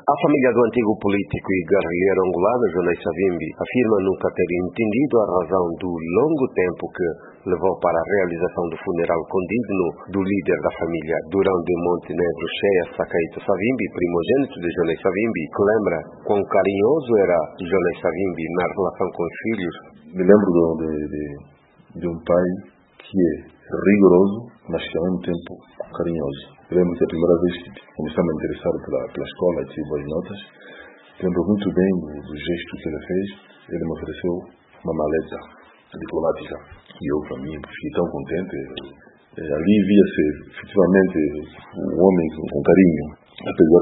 A família do antigo político e guerrilheiro angolano Jonas Savimbi afirma nunca ter entendido a razão do longo tempo que levou para a realização do funeral condigno do líder da família, Durão de Montenegro Cheia Sakaito Savimbi, primogênito de Jonas Savimbi, que lembra quão carinhoso era Jonas Savimbi na relação com os filhos. Me lembro de um pai que é rigoroso, mas que ao mesmo tempo carinhoso. Eu lembro que a primeira vez que comecei a me interessar pela escola e tive boas notas, lembro muito bem do gesto que ele fez. Ele me ofereceu uma maleta diplomática e eu, para mim, fiquei tão contente. Ali via-se efetivamente um homem com carinho, apesar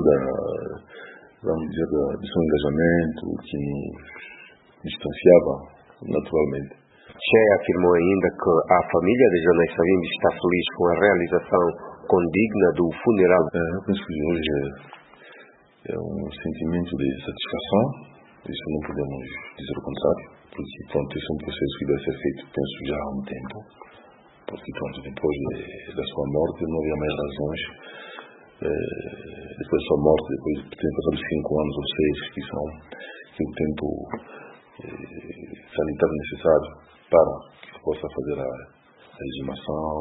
do seu engajamento que nos distanciava naturalmente. Cheia afirmou ainda que a família de Jonas Savimbi está feliz com a realização condigna do funeral. Eu penso que hoje é um sentimento de satisfação, isso não podemos dizer o contrário, porque pronto, esse é um processo que deve ser feito, penso, já há um tempo, porque pronto, depois da sua morte não havia mais razões, depois da sua morte, depois de ter passado 5 anos ou 6, que o tempo sanitário necessário para que se possa fazer a exumação,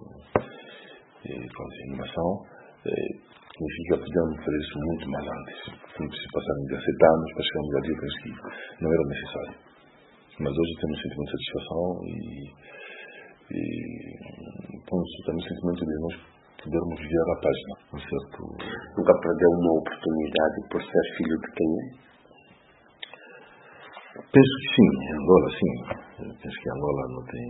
significa que podemos fazer isso muito mais antes. Não precisa passar 17 anos para chegarmos a dia que não era necessário. Mas hoje temos um sentimento de satisfação e também o sentimento de nós podermos virar a página, não é certo? Nunca perdeu uma oportunidade por ser filho de quem é? Penso que sim, em Angola sim. Penso que Angola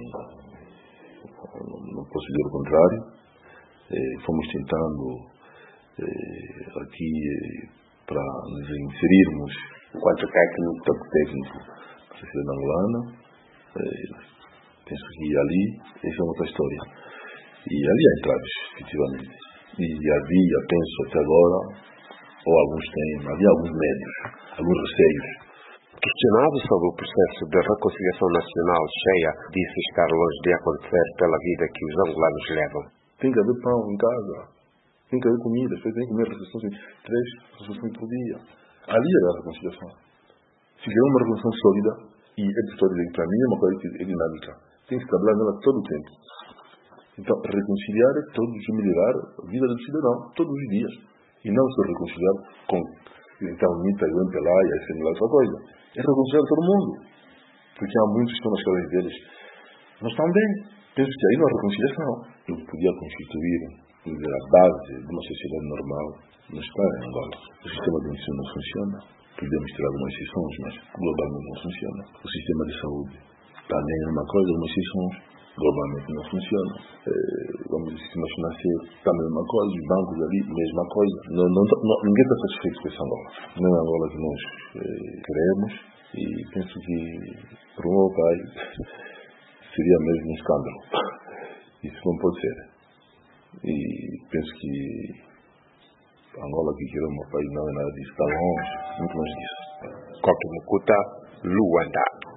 não posso dizer o contrário. Fomos tentando aqui para nos inserirmos enquanto técnico na sociedade angolana. Penso que ali, essa é outra história. E ali há entraves, efetivamente. E havia, penso até agora, ou havia alguns medos, alguns receios. Questionado sobre o processo de reconciliação nacional, Cheia disse estar longe de acontecer pela vida que os angolanos levam. Tem que haver pão em casa, tem que haver comida, as pessoas têm que comer refeições, 3 refeições por dia. Ali era a reconciliação. Se quer uma reconciliação sólida, e para mim é uma coisa que é dinâmica, tem que trabalhar nela todo o tempo. Então, reconciliar é todos melhorar a vida do cidadão, todos os dias. E não só reconciliar com então Nita e o MPLA e a SNL outra coisa. É reconciliar todo mundo. Porque há muitos que estão nas casas deles. Não estão bem. Penso que aí não há reconciliação. Eu podia constituir a base de uma sociedade normal. Não está em Angola. O sistema de ensino não funciona. Podemos ter algumas exceções, mas globalmente não funciona. O sistema de saúde também é uma coisa, algumas exceções. Globalmente não funciona. Vamos imaginar ser também uma coisa, os bancos ali, mesma coisa. Ninguém está satisfeito com essa Angola. Não é a Angola que nós queremos e penso que para o meu pai seria mesmo um escândalo. Isso não pode ser. E penso que a Angola que quer o meu pai não é nada disso, está longe, muito longe disso. Coto Mucuta, Luanda.